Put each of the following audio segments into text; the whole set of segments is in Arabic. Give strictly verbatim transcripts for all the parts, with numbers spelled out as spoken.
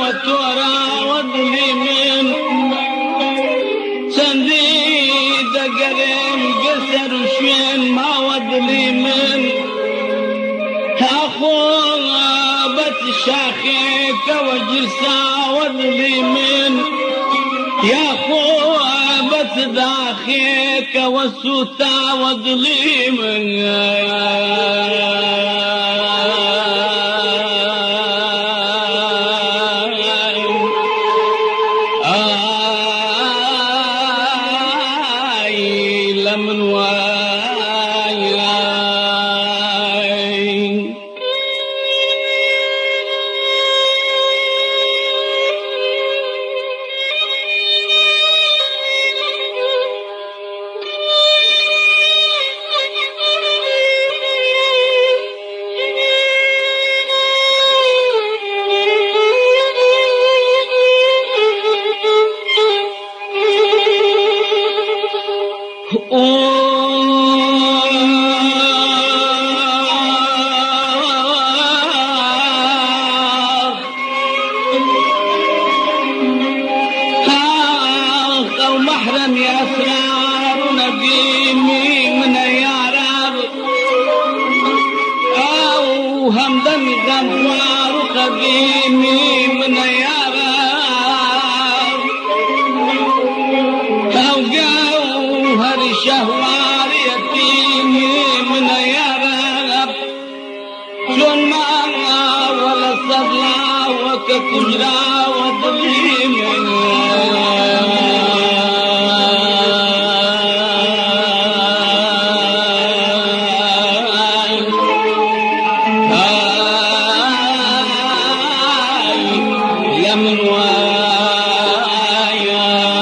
وتراود لي من سنديد قريم قسر وشين ما ود لي من أخوة بتشاخيك وجلسة ود لي من يا أخوة بتداخيك والسوتا ود لي من من واي محرم يا اسرار نقيمي من يا رب او همدم غفار قديمي من يا رب او جوهر شهوار يتيمي من يا رب شون ما ولا صدلا وكتجرا وضليمي من واي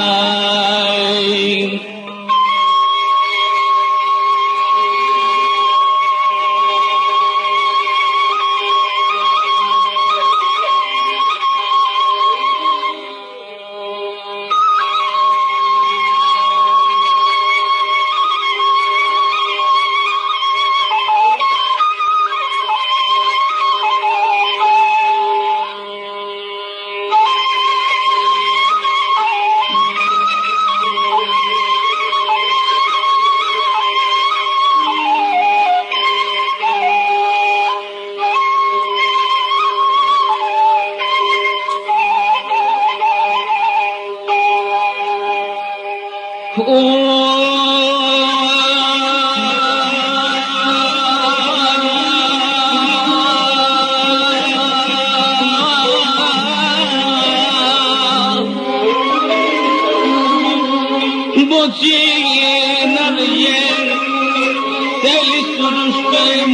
بوتين الرجال ثالث رشقيم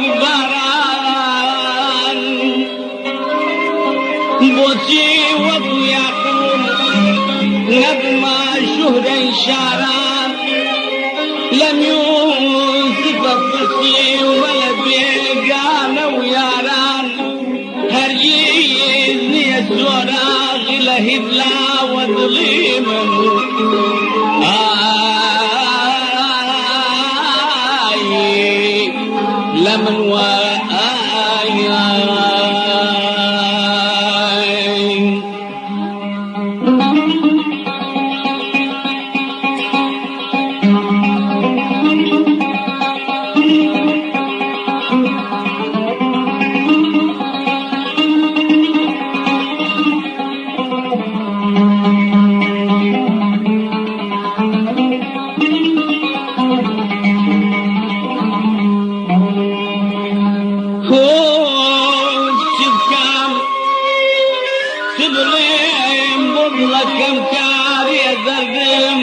وكبران بوتي وابو يعقوب نبما شهر شعران لم يوسف الطسي ولا بيقان وياران هريزني الزراغ لهبلا وظليما آي لمن وآي كم كار يذردم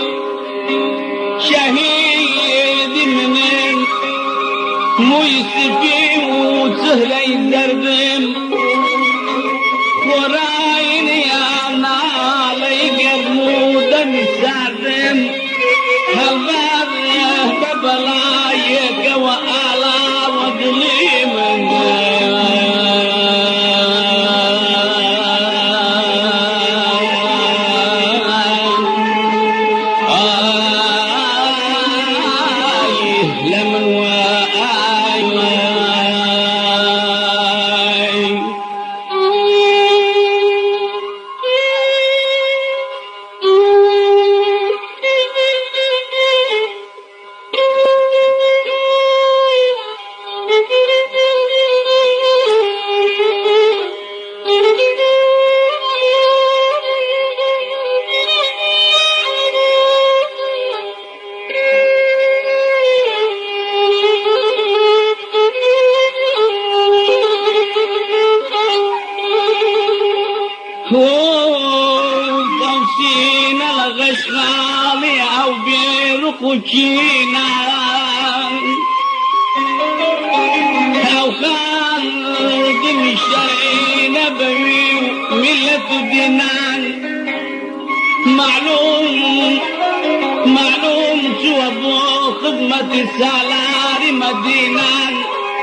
شهيد منين مو يسفي وسهل يذردم وراين يا نالي قرمودا مساردم هالباب ببلايك وآلا وظليما وطمسينا الغشغالي أو بيرقوشينا أو خال دمشينا بوي ملة دينان معلوم معلوم شو أبو خدمة السالاري مدينان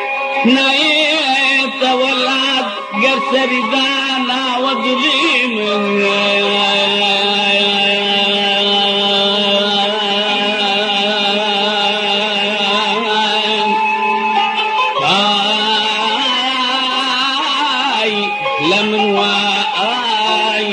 نايت ولاد قرسر دانا وظليم آي لمن وآي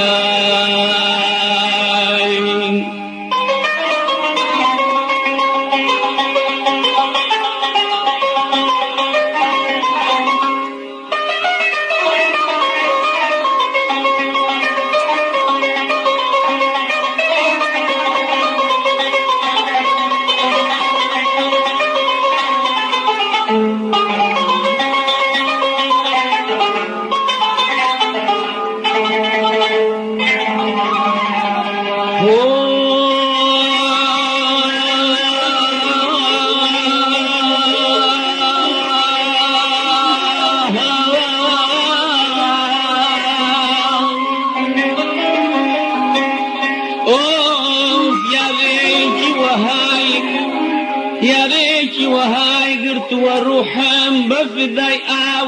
يا ريتي وهاي قرت وروحم بفداي او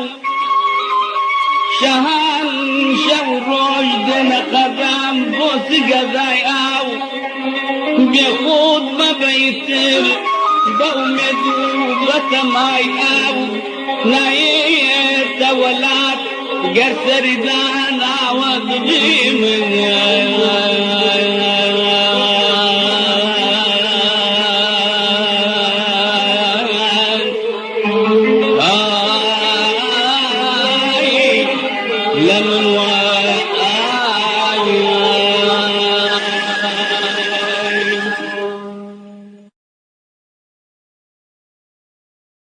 شهان شو روجدنا قدام بوس قداي او بيخود ما بيتر بومدو بتماي او نايت ولاد قرسر دانا